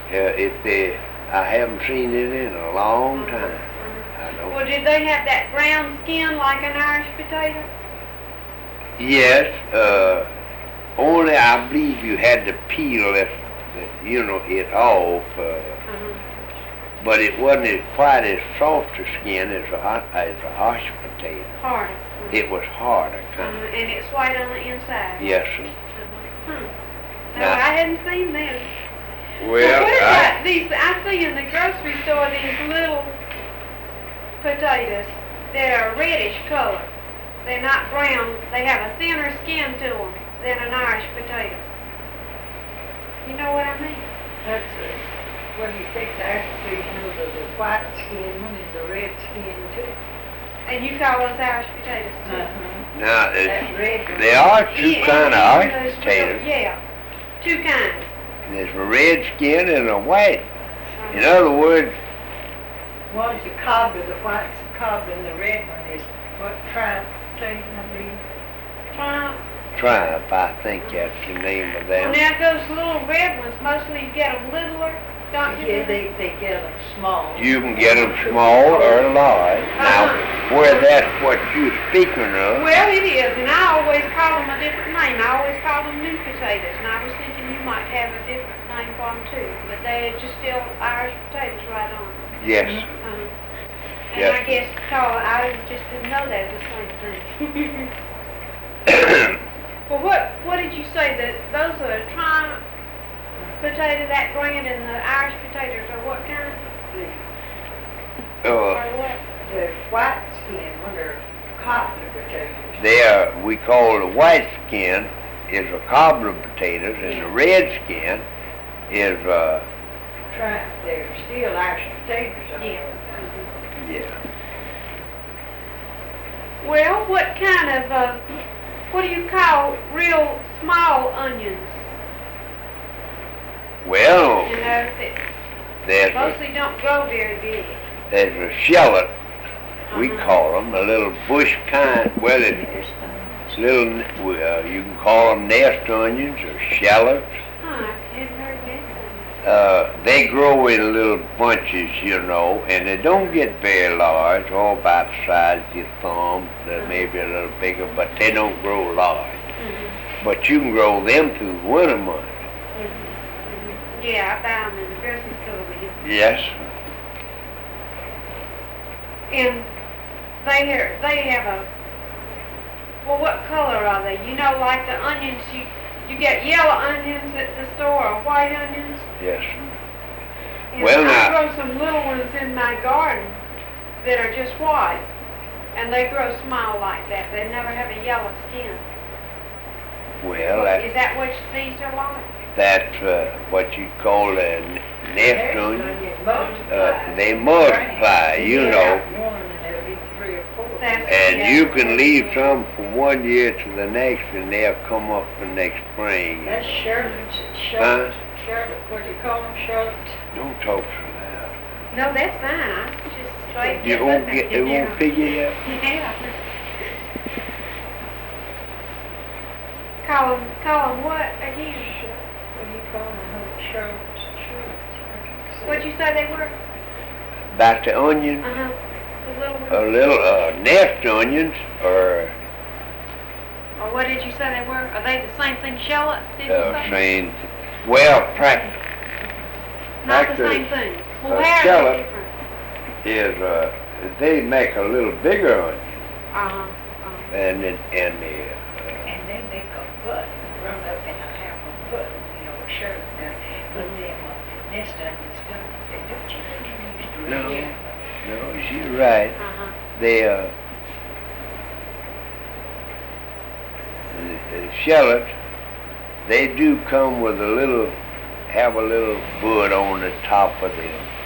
I haven't seen it in a long time. I don't. Well, did they have that brown skin like an Irish potato? Yes, only I believe you had to peel it off, but it wasn't quite as soft a skin as a Irish potato. Harder. It was harder, kind of. And it's white on the inside. Yes, sir. No, I hadn't seen them. Well, what about these? I see in the grocery store these little potatoes that are reddish color. They're not brown. They have a thinner skin to them than an Irish potato. You know what I mean? That's it. When you take the Irish potato, there's the white skin one and the red skin too. And you call those Irish potatoes too? Now, That red one. there are two kind of Irish potatoes. Yeah, two kinds. There's a red skin and a white. In other words, One's the cobbler, the white's the cobbler, and the red one is what tribe potato, I believe. Triumph, I think that's the name of Well, them. now those little red ones, mostly you get them littler, don't you? Yeah, they get them small. You can get them small or large. Now, where that's what you're speaking of, Well, it is, and I always call them a different name. I always call them new potatoes, and I was thinking you might have a different name for them too, but they're just still Irish potatoes right on. yes. And Yes. I guess, I just didn't know that was the same thing. Well, what did you say, that those are Triumph potato, that brand, and the Irish potatoes are what kind? Or what? The white skin, one are cobbler potatoes. We call the white skin is a cobbler potatoes, and the red skin is, They're still Irish potatoes. yeah. Well, what kind of, what do you call real small onions? Well, You know, that there's mostly don't grow very big. a shallot, we call them, a little bush kind. Well, it's little, you can call them nest onions or shallots. Huh, I hadn't heard that. They grow in little bunches, and they don't get very large, all about the size of your thumb. They're maybe a little bigger, but they don't grow large. But you can grow them through the winter months. Yeah, I found them in the grocery store. Yes. And they have a, well, what color are they? You know, like the onions, you get yellow onions at the store or white onions. Yes. And Well, I now- grow some little ones in my garden that are just white, and they grow small like that. They never have a yellow skin. Well, Is that what these are like? that's what you call a nest onion. They multiply, One and there'll be 3 or 4. and you can leave some from one year to the next, and they'll come up the next spring. That's Charlotte's. Huh? Charlotte, what do you call them, Charlotte? Don't talk so loud. No, that's fine. I just straight. It won't figure you out. Yeah. Call them what again? What do you call them? Charlotte's. What'd you say they were? About the onion, The little ones. a little nest onions, or Or what did you say they were? Are they the same thing, shallots? Did you say? saying, well, practice Not like the the- same thing. Well, a how are shallot. they different? is they make a little bigger onion, and the And they make a butt, run up in a half a butt, Charlotte. But them nest onions don't, they don't you No. used to no, you're right. They the shallots, they do come with have a little bud on the top of them.